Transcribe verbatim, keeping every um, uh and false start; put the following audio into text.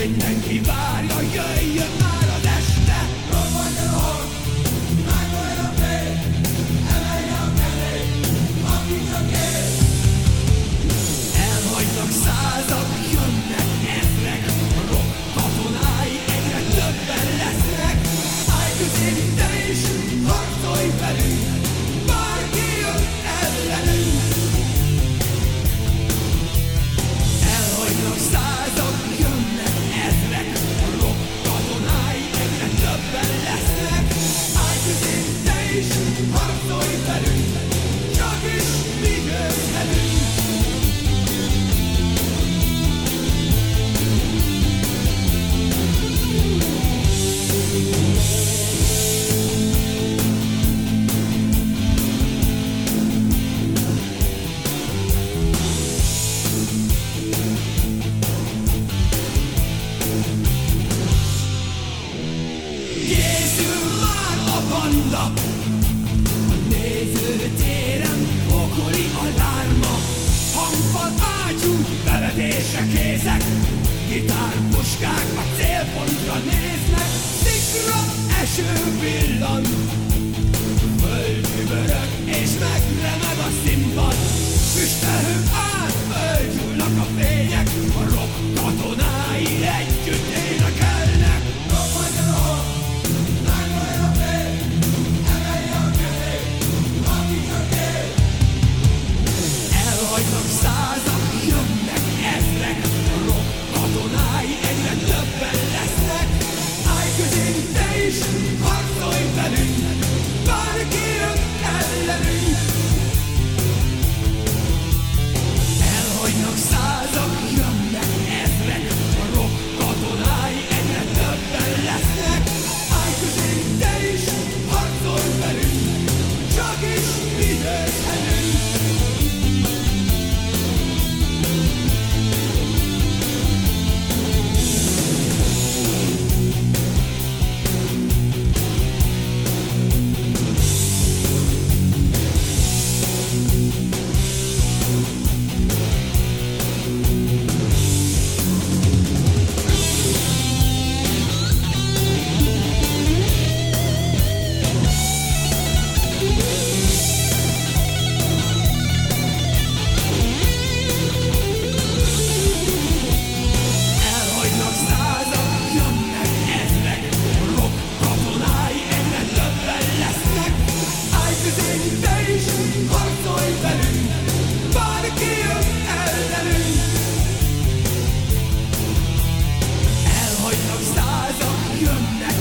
Mindenki várja, jöjjön már az este. Robbanjon a harc, lángoljon a fény, emelje a kezét, aki csak él. Elhagynak százak, jönnek ezrek, a rock katonái egyre többen lesznek. Állj közé te is, harcolj velünk, bárki jön ellenünk. Elhagynak százak, jönnek ezrek, a rock katonái egyre többen lesznek. Állj közé te is, harcolj velünk, csak is mi győzhetünk. Készül már a banda, a nézőtéren pokoli alarma. Hangfal ágyú, bevetésre készek, gitárpuskák a célpontra néznek. Szikra eső villan, föld üvörög és megremeg a színpad. Füstölő át, fölgyúlnak a fények, a rock katonái együtt énekelnek. Robbanjon a harc, lángoljon a fény, emelje a kezét, aki csak él. Elhagynak százak, jönnek ezrek, a rock katonái egyre többen lesznek. Állj közénk te is, harcolj velünk, bárki jön ellenünk. Elhagynak százak, jönnek ezrek, a rock katonái egyre többen lesznek. Állj közénk te is, harcolj velünk, csak is mi győzhetünk. Elhagynak százak, jönnek ezrek, a rock katonái egyre többen lesznek. Állj közénk te is, harcolj velünk, bárki jön ellenünk. Elhagynak százak, jönnek